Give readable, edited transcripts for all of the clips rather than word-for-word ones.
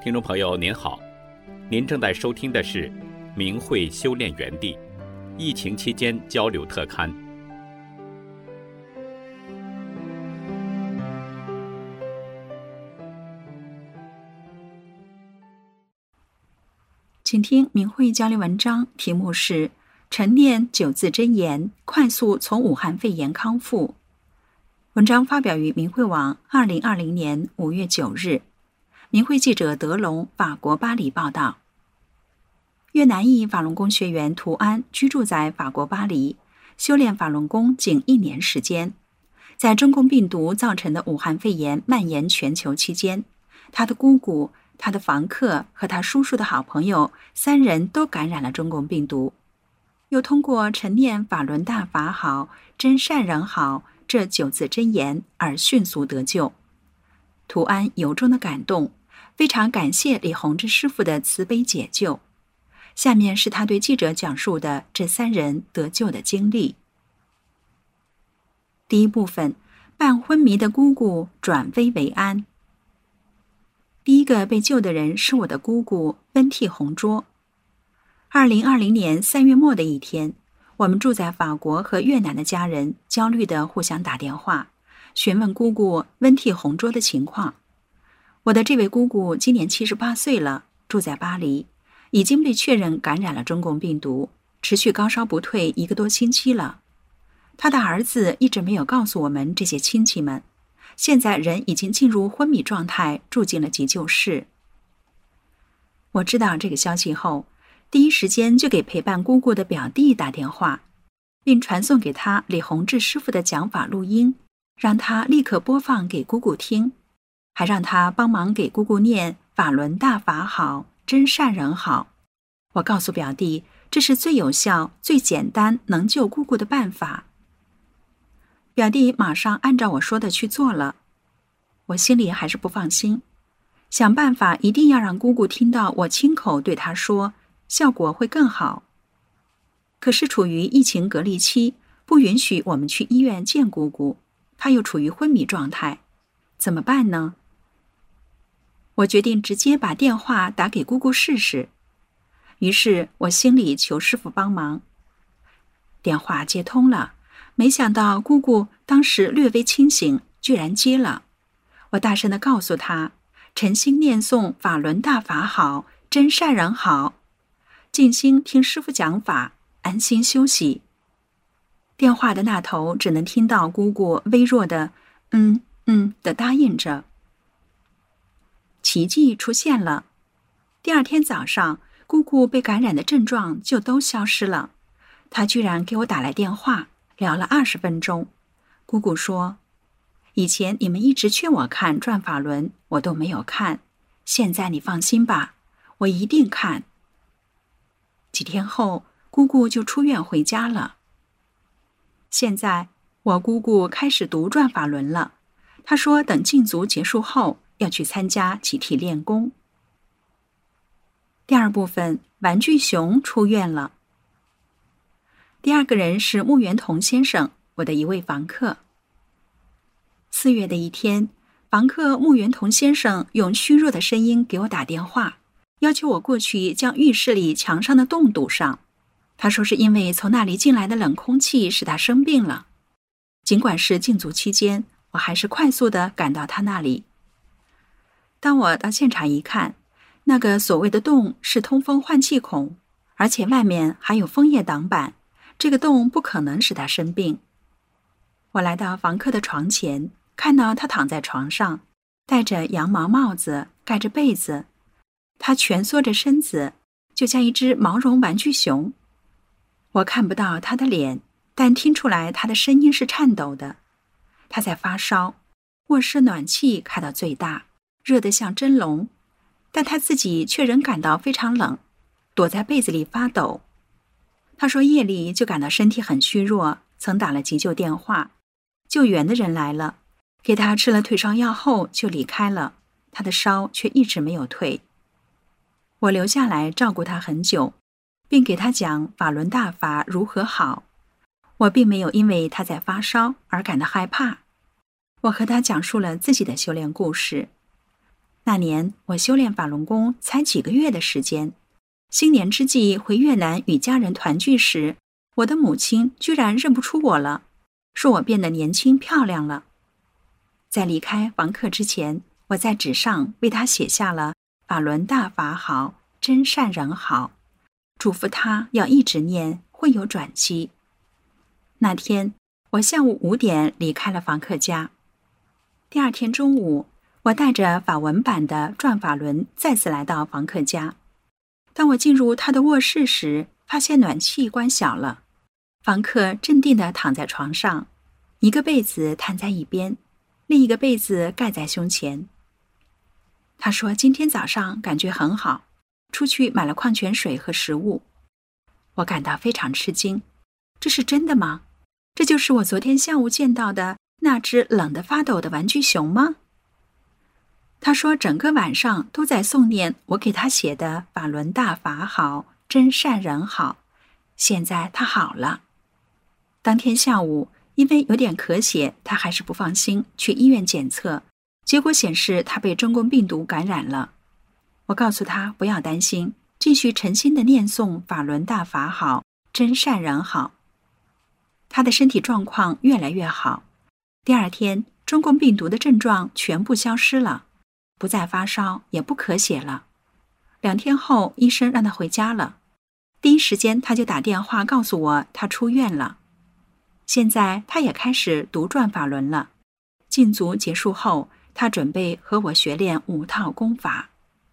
听众朋友您好，您正在收听的是明慧修炼园地疫情期间交流特刊。 请听明慧交流文章，题目是晨念9字真言，快速从武汉肺炎康复。文章发表于明慧网2020年5月9日。明慧记者德龙，法国巴黎报道。越南裔法轮功学员涂安居住在法国巴黎，修炼法轮功仅1年时间。在中共病毒造成的武汉肺炎蔓延全球期间，他的姑姑、他的房客和他叔叔的好朋友3人都感染了中共病毒，又通过晨念法轮大法好，真善人好这9字真言而迅速得救。涂安由衷的感动，非常感谢李洪志师傅的慈悲解救。下面是他对记者讲述的这3人得救的经历。第一部分，半昏迷的姑姑转危为安。第一个被救的人是我的姑姑温替红桌。2020年3月末的一天，我们住在法国和越南的家人焦虑地互相打电话，询问姑姑温替红桌的情况。我的这位姑姑今年78岁了，住在巴黎，已经被确认感染了中共病毒，持续高烧不退1个多星期了。她的儿子一直没有告诉我们这些亲戚们，现在人已经进入昏迷状态，住进了急救室。我知道这个消息后，第一时间就给陪伴姑姑的表弟打电话，并传送给他李洪志师傅的讲法录音，让他立刻播放给姑姑听，还让他帮忙给姑姑念法轮大法好，真善人好。我告诉表弟，这是最有效、最简单能救姑姑的办法。表弟马上按照我说的去做了。我心里还是不放心，想办法一定要让姑姑听到我亲口对她说，效果会更好。可是处于疫情隔离期，不允许我们去医院见姑姑，她又处于昏迷状态，怎么办呢？我决定直接把电话打给姑姑试试。于是我心里求师傅帮忙。电话接通了，没想到姑姑当时略微清醒，居然接了。我大声地告诉她，诚心念诵法轮大法好，真善人好，静心听师傅讲法，安心休息。电话的那头只能听到姑姑微弱的的答应着。奇迹出现了。第2天早上，姑姑被感染的症状就都消失了。她居然给我打来电话，聊了20分钟。姑姑说，以前你们一直劝我看转法轮，我都没有看，现在你放心吧，我一定看。几天后，姑姑就出院回家了。现在我姑姑开始读转法轮了，她说等禁足结束后要去参加集体练功。第2部分，玩具熊出院了。第2个人是穆元同先生，我的一位房客。4月的一天，房客穆元同先生用虚弱的声音给我打电话，要求我过去将浴室里墙上的洞堵上。他说是因为从那里进来的冷空气使他生病了。尽管是禁足期间，我还是快速地赶到他那里。当我到现场一看，那个所谓的洞是通风换气孔，而且外面还有枫叶挡板，这个洞不可能使他生病。我来到房客的床前，看到他躺在床上，戴着羊毛帽子，盖着被子，他蜷缩着身子，就像一只毛绒玩具熊。我看不到他的脸，但听出来他的声音是颤抖的。他在发烧，卧室暖气开到最大，热得像蒸笼，但他自己却仍感到非常冷，躲在被子里发抖。他说夜里就感到身体很虚弱，曾打了急救电话，救援的人来了，给他吃了退烧药后就离开了，他的烧却一直没有退。我留下来照顾他很久，并给他讲法轮大法如何好。我并没有因为他在发烧而感到害怕。我和他讲述了自己的修炼故事。 那年我修炼法轮功才几个月的时间，新年之际回越南与家人团聚时，我的母亲居然认不出我了，说我变得年轻漂亮了。在离开房客之前，我在纸上为他写下了法轮大法好，真善人好，嘱咐他要一直念，会有转机。那天我下午5点离开了房客家。第二天中午，我带着法文版的转法轮再次来到房客家。当我进入他的卧室时，发现暖气关小了，房客镇定地躺在床上，一个被子摊在一边，另一个被子盖在胸前。他说今天早上感觉很好，出去买了矿泉水和食物。我感到非常吃惊，这是真的吗？这就是我昨天下午见到的那只冷得发抖的玩具熊吗？他说整个晚上都在诵念我给他写的法轮大法好，真善人好，现在他好了。当天下午因为有点咳血，他还是不放心，去医院检测，结果显示他被中共病毒感染了。我告诉他不要担心，继续诚心的念诵法轮大法好，真善人好。他的身体状况越来越好。第二天，中共病毒的症状全部消失了，不再发烧，也不咳血了。2天后，医生让他回家了。第一时间他就打电话告诉我他出院了。现在他也开始读转法轮了。禁足结束后，他准备和我学练5套功法。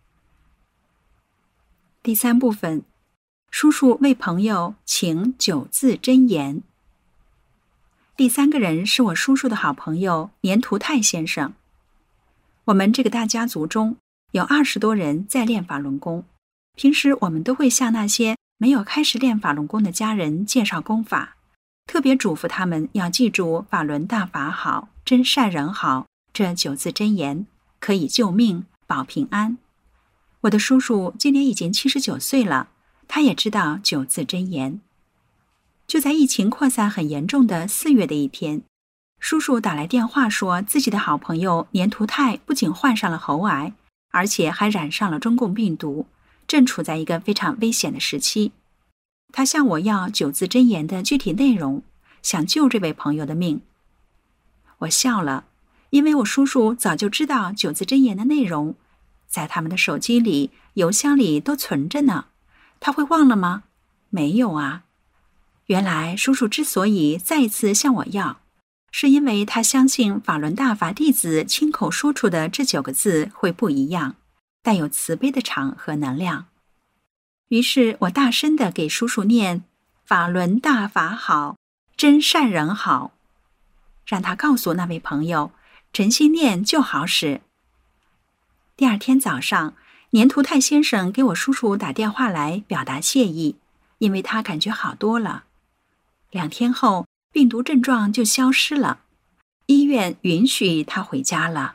第3部分，叔叔为朋友请9字真言。第3个人是我叔叔的好朋友年图泰先生。我们这个大家族中有20多人在练法轮功，平时我们都会向那些没有开始练法轮功的家人介绍功法，特别嘱咐他们要记住法轮大法好，真善人好这9字真言，可以救命保平安。我的叔叔今年已经79岁了，他也知道9字真言。就在疫情扩散很严重的4月的一天，叔叔打来电话说自己的好朋友年图泰不仅患上了喉癌，而且还染上了中共病毒，正处在一个非常危险的时期。他向我要9字真言的具体内容，想救这位朋友的命。我笑了，因为我叔叔早就知道9字真言的内容，在他们的手机里、邮箱里都存着呢。他会忘了吗？没有啊。原来叔叔之所以再一次向我要，是因为他相信法轮大法弟子亲口说出的这9个字会不一样，带有慈悲的场和能量。于是我大声地给叔叔念法轮大法好，真善人好，让他告诉那位朋友，诚心念就好使。第2天早上，年图泰先生给我叔叔打电话来表达谢意，因为他感觉好多了。2天后，病毒症状就消失了，医院允许他回家了。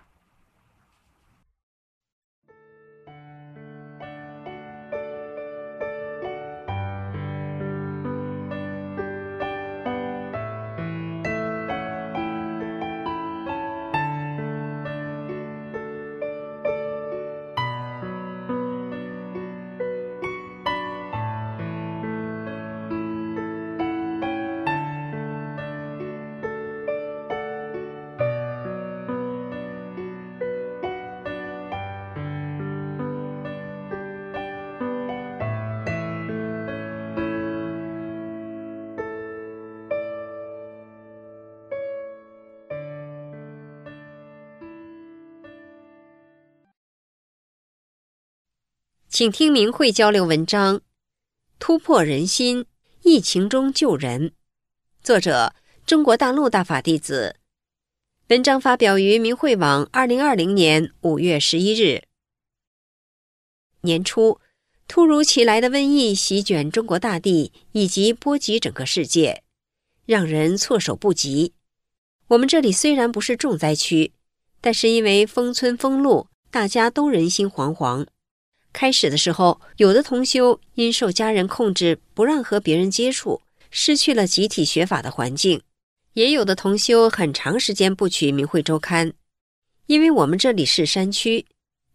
请听明慧交流文章《突破人心，疫情中救人》，作者中国大陆大法弟子。文章发表于明慧网2020年5月11日。年初，突如其来的瘟疫席卷中国大地以及波及整个世界，让人措手不及。我们这里虽然不是重灾区，但是因为封村封路，大家都人心惶惶。开始的时候，有的同修因受家人控制不让和别人接触，失去了集体学法的环境；也有的同修很长时间不取明慧周刊。因为我们这里是山区，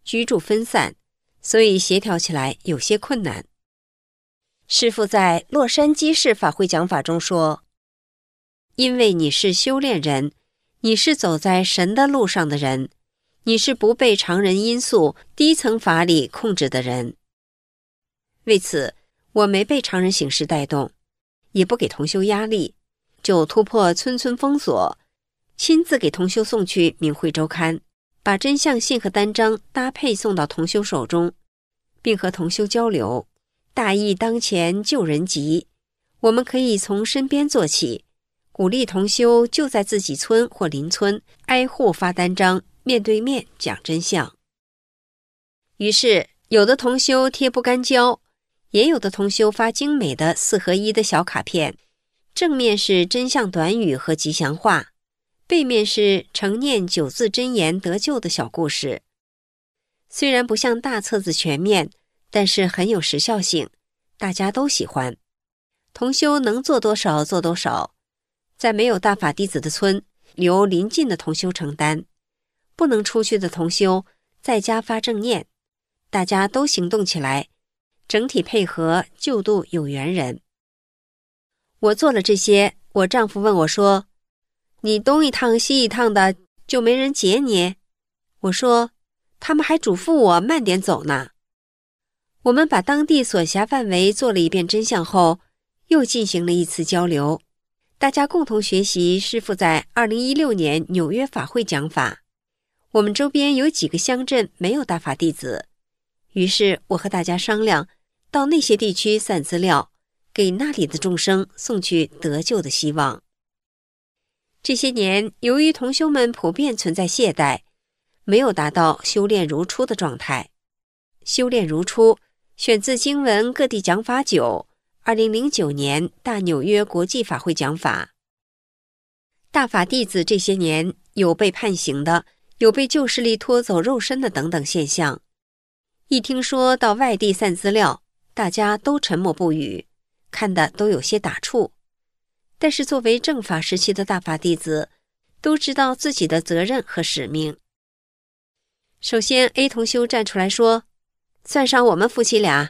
居住分散，所以协调起来有些困难。师父在洛杉矶市法会讲法中说，因为你是修炼人，你是走在神的路上的人，你是不被常人因素、低层法理控制的人。为此，我没被常人形式带动，也不给同修压力，就突破村村封锁，亲自给同修送去《明慧周刊》，把真相信和单张搭配送到同修手中，并和同修交流。大义当前，救人急，我们可以从身边做起，鼓励同修就在自己村或邻村挨户发单张，面对面讲真相。于是，有的同修贴不干胶，也有的同修发精美的4合1的小卡片，正面是真相短语和吉祥话，背面是承念9字真言得救的小故事。虽然不像大册子全面，但是很有时效性，大家都喜欢。同修能做多少做多少，在没有大法弟子的村，由邻近的同修承担，不能出去的同修在家发正念，大家都行动起来，整体配合救度有缘人。我做了这些，我丈夫问我说，你东一趟西一趟的，就没人接你？我说，他们还嘱咐我慢点走呢。我们把当地所辖范围做了一遍真相后，又进行了一次交流，大家共同学习师父在2016年纽约法会讲法。我们周边有几个乡镇没有大法弟子，于是我和大家商量，到那些地区散资料，给那里的众生送去得救的希望。这些年，由于同修们普遍存在懈怠，没有达到修炼如初的状态。修炼如初选自经文各地讲法9 2009年大纽约国际法会讲法。大法弟子这些年有被判刑的，有被旧势力拖走肉身的等等现象。一听说到外地散资料，大家都沉默不语，看得都有些打怵。但是作为正法时期的大法弟子，都知道自己的责任和使命。首先 A 同修站出来说，算上我们夫妻俩。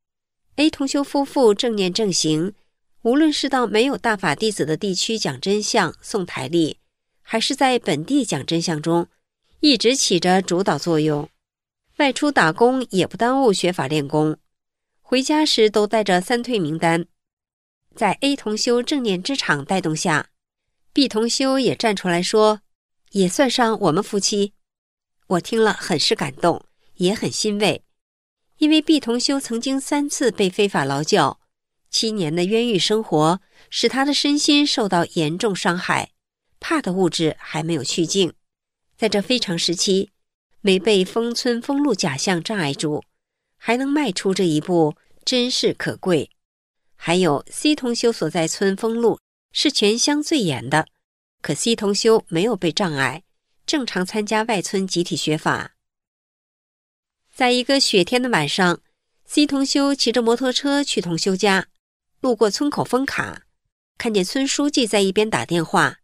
A 同修夫妇正念正行，无论是到没有大法弟子的地区讲真相送台历，还是在本地讲真相中，一直起着主导作用。外出打工也不耽误学法练功，回家时都带着3退名单。在 A 同修正念之场带动下， B 同修也站出来说，也算上我们夫妻。我听了很是感动，也很欣慰，因为 B 同修曾经3次被非法劳教，7年的冤狱生活使他的身心受到严重伤害，怕的物质还没有去净。在这非常时期，没被封村封路假象障碍住，还能迈出这一步，真是可贵。还有 C 同修所在村封路是全乡最严的，可 C 同修没有被障碍，正常参加外村集体学法。在一个雪天的晚上， C 同修骑着摩托车去同修家，路过村口封卡，看见村书记在一边打电话，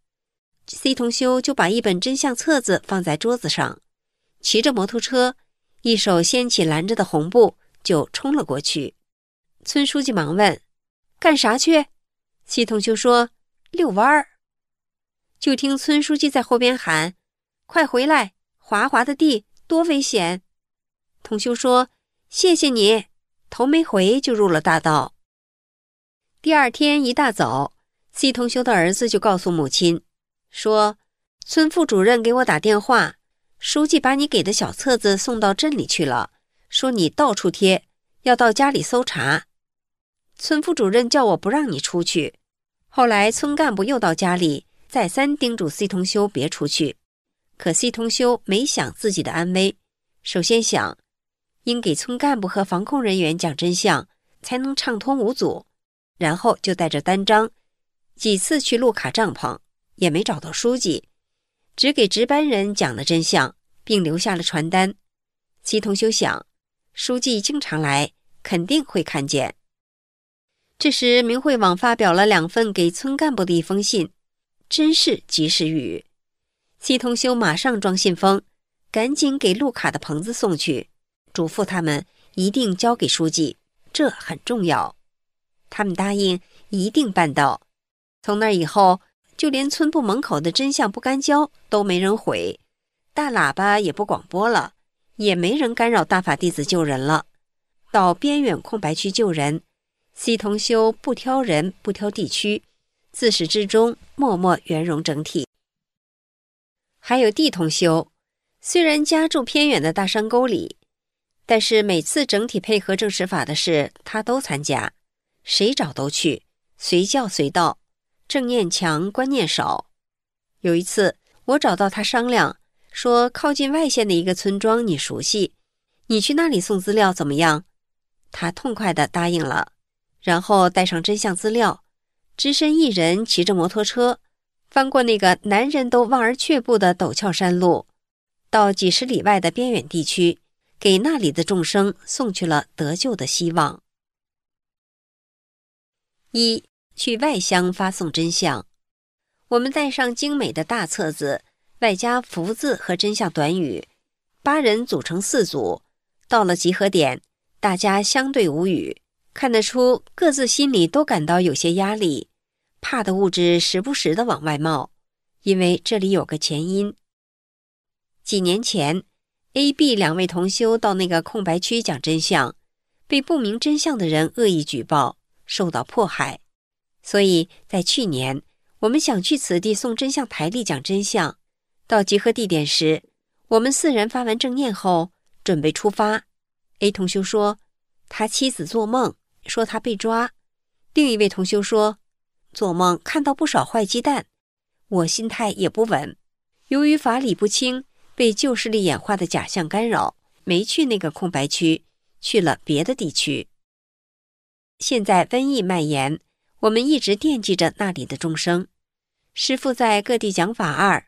C 同修就把一本真相册子放在桌子上，骑着摩托车，一手掀起拦着的红布就冲了过去。村书记忙问，干啥去？ C 同修说，遛弯儿。就听村书记在后边喊，快回来，滑滑的地多危险。同修说，谢谢你，头没回就入了大道。第2天一大早， C 同修的儿子就告诉母亲说，村副主任给我打电话，书记把你给的小册子送到镇里去了，说你到处贴，要到家里搜查。村副主任叫我不让你出去，后来村干部又到家里，再三叮嘱 C 同修别出去。可 C 同修没想自己的安危，首先想应给村干部和防控人员讲真相，才能畅通无阻，然后就带着单张，几次去路卡帐篷，也没找到书记，只给值班人讲了真相，并留下了传单。 C 同修想，书记经常来，肯定会看见。这时明慧网发表了2份给村干部的一封信，真是及时雨。 C 同修马上装信封， 赶紧给路卡的棚子送去，嘱咐他们一定交给书记，这很重要。他们答应一定办到。从那以后，就连村部门口的真相不干胶都没人毁，大喇叭也不广播了，也没人干扰大法弟子救人了。到边远空白区救人，C同修不挑人不挑地区，自始至终默默圆融整体。还有 D 同修，虽然家住偏远的大山沟里，但是每次整体配合正实法的事他都参加，谁找都去，随叫随到，正念强观念少。有一次我找到他商量，说靠近外县的一个村庄你熟悉，你去那里送资料怎么样？他痛快地答应了，然后带上真相资料，只身一人骑着摩托车，翻过那个男人都望而却步的陡峭山路，到几十里外的边远地区，给那里的众生送去了得救的希望。一，去外乡发送真相。我们带上精美的大册子，外加福字和真相短语，8人组成4组，到了集合点，大家相对无语，看得出各自心里都感到有些压力，怕的物质时不时地往外冒，因为这里有个前因。几年前 A、B 2位同修到那个空白区讲真相，被不明真相的人恶意举报，受到迫害。所以在去年，我们想去此地送真相台历讲真相，到集合地点时，我们4人发完正念后准备出发。 A 同修说他妻子做梦说他被抓，另一位同修说做梦看到不少坏鸡蛋，我心态也不稳，由于法理不清，被旧势力演化的假象干扰，没去那个空白区，去了别的地区。现在瘟疫蔓延，我们一直惦记着那里的众生。师父在各地讲法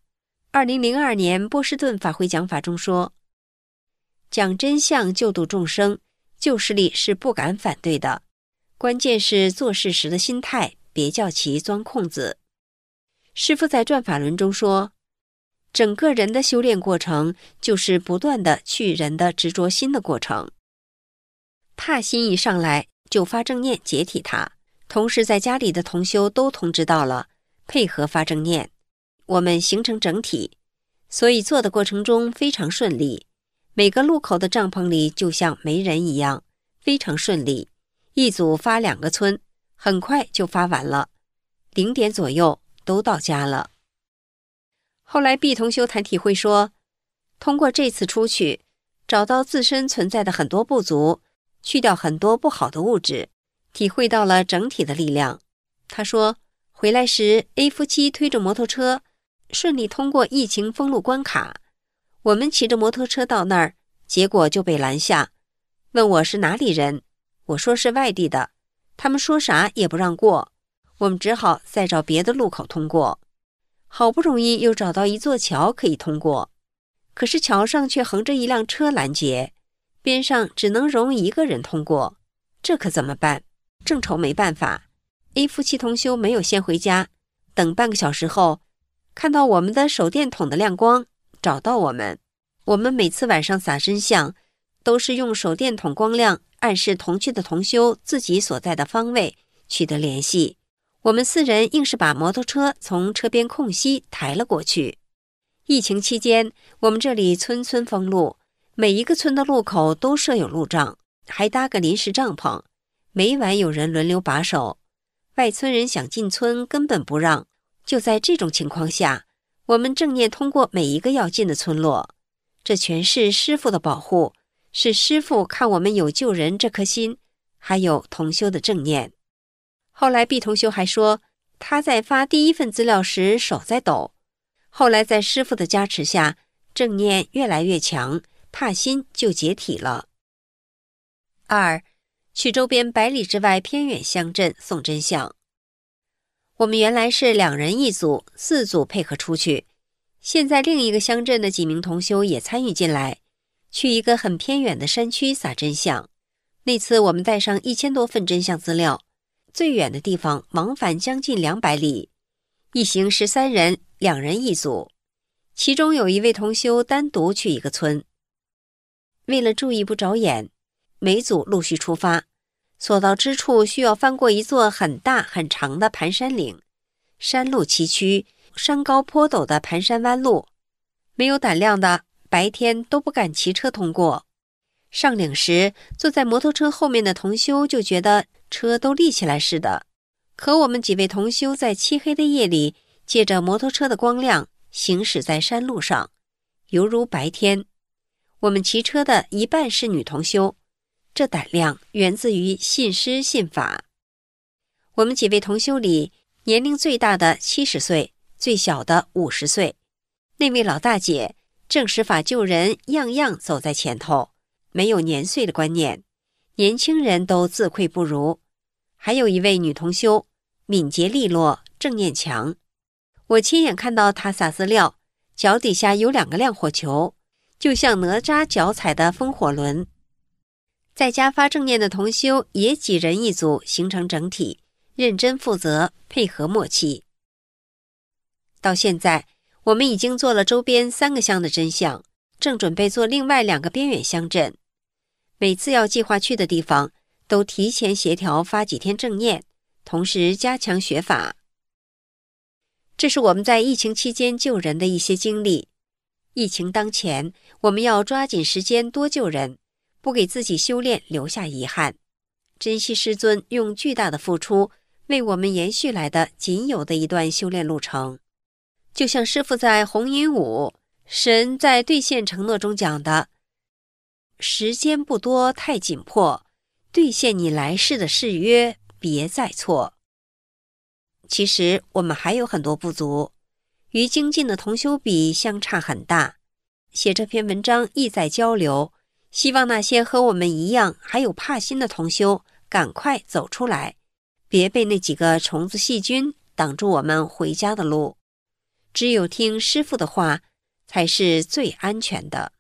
2002年波士顿法会讲法中说，讲真相救度众生，旧势力是不敢反对的，关键是做事时的心态，别叫其钻空子。师父在转法轮中说，整个人的修炼过程就是不断的去人的执着心的过程。怕心一上来就发正念解体它，同时在家里的同修都通知到了，配合发正念，我们形成整体，所以做的过程中非常顺利。每个路口的帐篷里就像没人一样，非常顺利。一组发2个村，很快就发完了，0点左右都到家了。后来 B 同修谈体会说，通过这次出去，找到自身存在的很多不足，去掉很多不好的物质，体会到了整体的力量。他说，回来时 A 夫妻推着摩托车，顺利通过疫情封路关卡。我们骑着摩托车到那儿，结果就被拦下，问我是哪里人，我说是外地的，他们说啥也不让过，我们只好再找别的路口通过。好不容易又找到一座桥可以通过，可是桥上却横着一辆车拦截，边上只能容1个人通过，这可怎么办？正愁没办法， A 夫妻同修没有先回家，等半个小时后，看到我们的手电筒的亮光，找到我们。我们每次晚上撒真相，都是用手电筒光亮暗示同去的同修自己所在的方位，取得联系。我们4人硬是把摩托车从车边空隙抬了过去。疫情期间，我们这里村村封路，每一个村的路口都设有路障，还搭个临时帐篷，每晚有人轮流把守。外村人想进村根本不让。就在这种情况下，我们正念通过每一个要进的村落，这全是师父的保护，是师父看我们有救人这颗心，还有同修的正念。后来 B 同修还说，他在发第1份资料时手在抖，后来在师父的加持下，正念越来越强，怕心就解体了。2，去周边100里之外偏远乡镇送真相。我们原来是2人1组，4组配合出去，现在另一个乡镇的几名同修也参与进来，去一个很偏远的山区撒真相。那次我们带上1000多份真相资料，最远的地方往返将近200里，一行13人，2人1组。 其中有一位同修单独去一个村。为了注意不着眼，每组陆续出发，所到之处需要翻过一座很大很长的盘山岭，山路崎岖，山高坡陡的盘山弯路，没有胆量的白天都不敢骑车通过。上岭时，坐在摩托车后面的同修就觉得车都立起来似的，可我们几位同修在漆黑的夜里，借着摩托车的光亮行驶在山路上，犹如白天。我们骑车的一半是女同修，这胆量源自于信师信法。我们几位同修里，年龄最大的70岁，最小的50岁。那位老大姐正实法救人，样样走在前头，没有年岁的观念，年轻人都自愧不如。还有一位女同修，敏捷利落，正念强。我亲眼看到她撒饲料，脚底下有2个亮火球，就像哪吒脚踩的风火轮。在家发正念的同修也几人一组，形成整体，认真负责，配合默契。到现在，我们已经做了周边3个乡的真相，正准备做另外2个边远乡镇。每次要计划去的地方，都提前协调发几天正念，同时加强学法。这是我们在疫情期间救人的一些经历。疫情当前，我们要抓紧时间多救人，不给自己修炼留下遗憾，珍惜师尊用巨大的付出为我们延续来的仅有的一段修炼路程。就像师父在红云舞，神在兑现承诺中讲的，时间不多太紧迫，兑现你来世的誓约，别再错。其实我们还有很多不足，与精进的同修比相差很大。写这篇文章意在交流，希望那些和我们一样还有怕心的同修赶快走出来，别被那几个虫子细菌挡住我们回家的路。只有听师父的话，才是最安全的。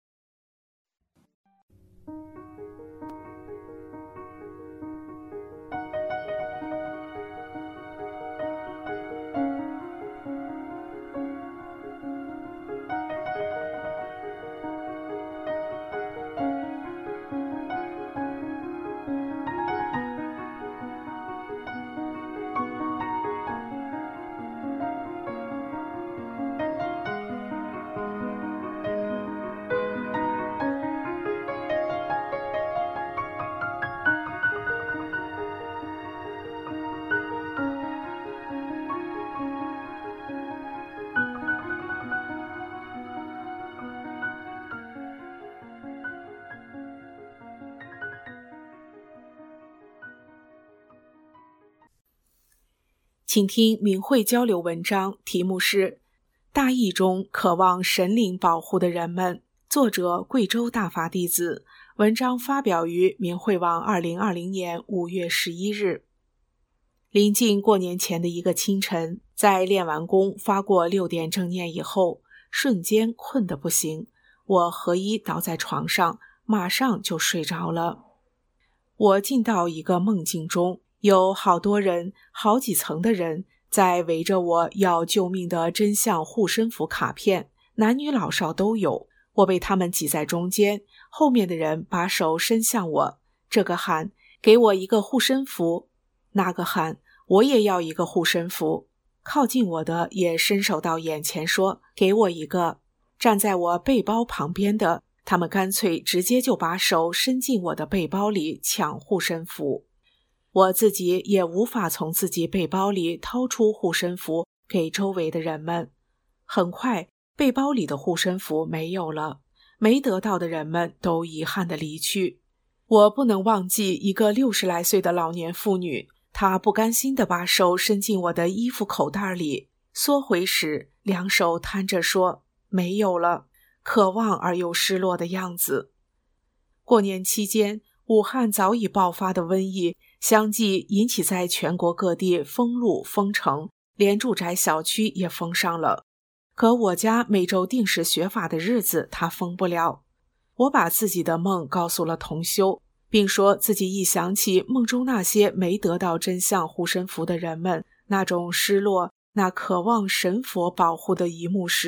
请听明慧交流文章，题目是大义中渴望神灵保护的人们，作者贵州大法弟子，文章发表于明慧网2020年5月11日。临近过年前的一个清晨，在练完功发过6点正念以后，瞬间困得不行，我合衣倒在床上，马上就睡着了。我进到一个梦境中，有好多人，好几层的人在围着我要救命的真相护身符卡片，男女老少都有。我被他们挤在中间，后面的人把手伸向我，这个喊给我一个护身符，那个喊我也要一个护身符，靠近我的也伸手到眼前说给我一个。站在我背包旁边的，他们干脆直接就把手伸进我的背包里抢护身符。我自己也无法从自己背包里掏出护身符给周围的人们。很快，背包里的护身符没有了，没得到的人们都遗憾地离去。我不能忘记一个60来岁的老年妇女，她不甘心地把手伸进我的衣服口袋里，缩回时2手摊着说没有了，渴望而又失落的样子。过年期间，武汉早已爆发的瘟疫相继引起在全国各地封路封城，连住宅小区也封上了。可我家每周定时学法的日子它封不了。我把自己的梦告诉了同修，并说自己一想起梦中那些没得到真相护身符的人们，那种失落，那渴望神佛保护的一幕时，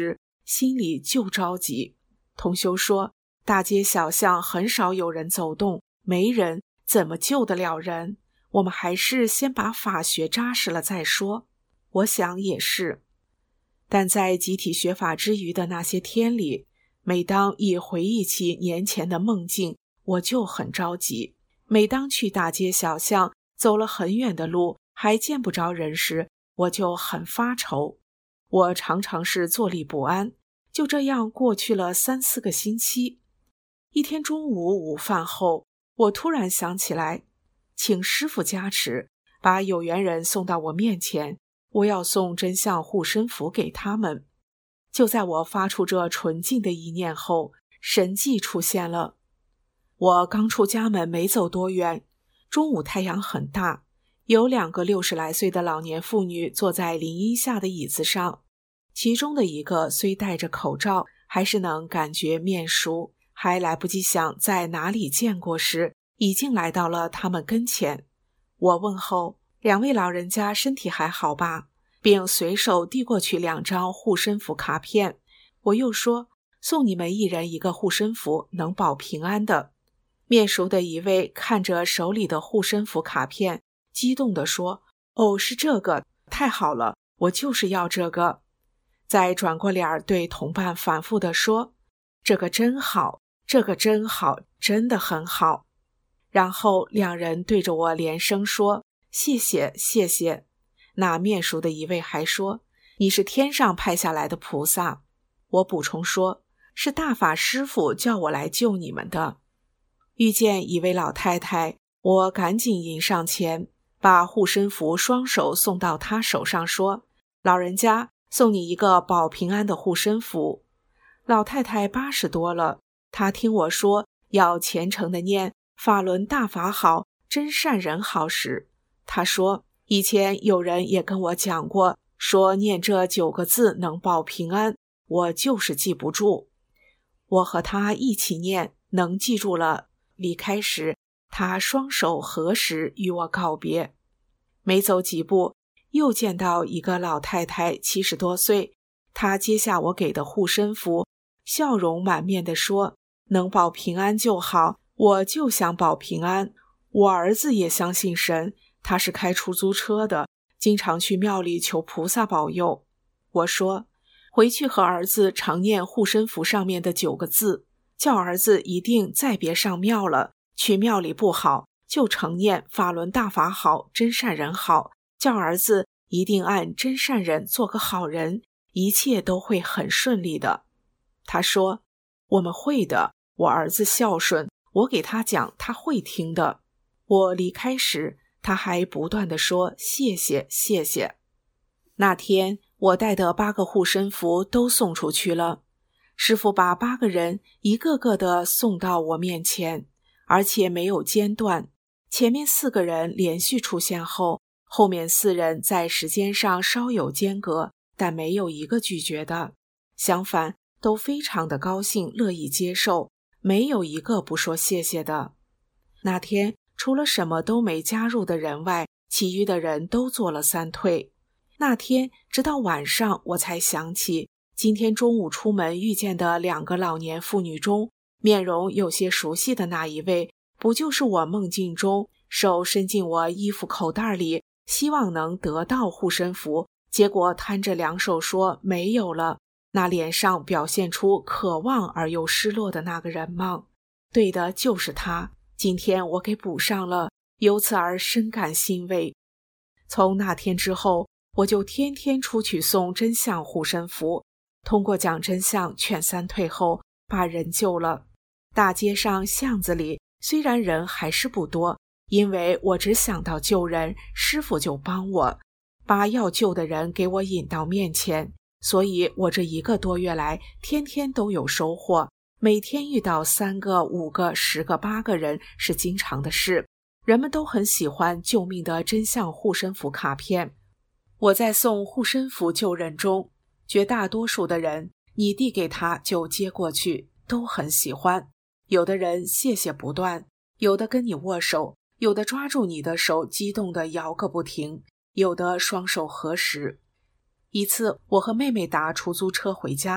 心里就着急。同修说，大街小巷很少有人走动，没人怎么救得了人？我们还是先把法学扎实了再说。我想也是。但在集体学法之余的那些天里，每当一回忆起年前的梦境，我就很着急。每当去大街小巷，走了很远的路，还见不着人时，我就很发愁。我常常是坐立不安，就这样过去了3-4个星期。一天中午午饭后，我突然想起来，请师父加持，把有缘人送到我面前，我要送真相护身符给他们。就在我发出这纯净的一念后，神迹出现了。我刚出家门没走多远，中午太阳很大，有2个60来岁的老年妇女坐在林荫下的椅子上，其中的一个虽戴着口罩，还是能感觉面熟，还来不及想在哪里见过时，已经来到了他们跟前。我问候2位老人家身体还好吧，并随手递过去2张护身符卡片。我又说，送你们1人1个护身符，能保平安的。面熟的一位看着手里的护身符卡片，激动地说，哦，是这个，太好了，我就是要这个。再转过脸对同伴反复地说，这个真好，这个真好，真的很好。然后2人对着我连声说，谢谢谢谢。那面熟的一位还说，你是天上派下来的菩萨。我补充说，是大法师父叫我来救你们的。遇见一位老太太，我赶紧迎上前，把护身符双手送到她手上说，老人家，送你一个保平安的护身符。老太太80多了，她听我说要虔诚的念法轮大法好，真善人好时，她说以前有人也跟我讲过，说念这9个字能保平安，我就是记不住。我和她一起念，能记住了。离开时，她双手合十与我告别。没走几步，又见到一个老太太70多岁，她接下我给的护身符，笑容满面地说，能保平安就好，我就想保平安。我儿子也相信神，他是开出租车的，经常去庙里求菩萨保佑。我说，回去和儿子常念护身符上面的9个字，叫儿子一定再别上庙了，去庙里不好，就常念法轮大法好，真善人好，叫儿子一定按真善人做个好人，一切都会很顺利的。他说，我们会的，我儿子孝顺，我给他讲，他会听的。我离开时，他还不断地说谢谢谢谢。那天我带的8个护身符都送出去了，师父把8个人一个个的送到我面前，而且没有间断。前面4个人连续出现后，后面4人在时间上稍有间隔，但没有一个拒绝的，相反都非常的高兴，乐意接受，没有一个不说谢谢的。那天除了什么都没加入的人外，其余的人都做了3退。那天直到晚上我才想起，今天中午出门遇见的2个老年妇女中，面容有些熟悉的那一位，不就是我梦境中手伸进我衣服口袋里，希望能得到护身符，结果摊着2手说没有了，那脸上表现出渴望而又失落的那个人吗？对的，就是他。今天我给补上了，由此而深感欣慰。从那天之后，我就天天出去送真相护身符，通过讲真相劝3退后，把人救了。大街上巷子里虽然人还是不多，因为我只想到救人，师父就帮我，把要救的人给我引到面前，所以我这1个多月来天天都有收获，每天遇到3个、5个、10个、8个人是经常的事。人们都很喜欢救命的真相护身符卡片。我在送护身符救人中，绝大多数的人你递给他就接过去，都很喜欢。有的人谢谢不断，有的跟你握手，有的抓住你的手激动地摇个不停，有的双手合十。一次我和妹妹打出租车回家，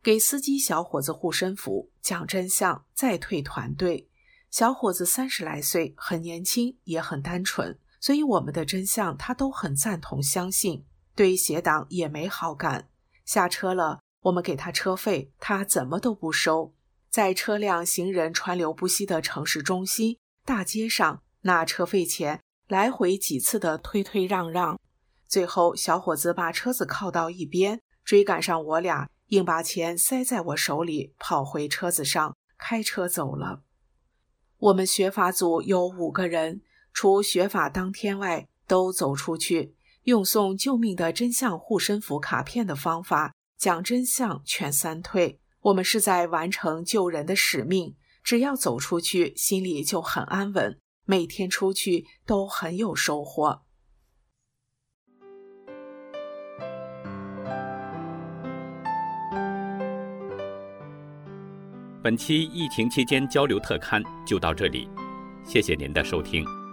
给司机小伙子护身符，讲真相，再退团队。小伙子30来岁，很年轻，也很单纯，所以我们的真相他都很赞同相信，对邪党也没好感。下车了，我们给他车费，他怎么都不收。在车辆行人川流不息的城市中心大街上拿车费钱，来回几次的推推让让，最后小伙子把车子靠到一边，追赶上我俩，硬把钱塞在我手里，跑回车子上，开车走了。我们学法组有5个人，除学法当天外，都走出去，用送救命的真相护身符卡片的方法，讲真相劝3退。我们是在完成救人的使命，只要走出去，心里就很安稳，每天出去都很有收获。 本期疫情期间交流特刊就到这里，谢谢您的收听。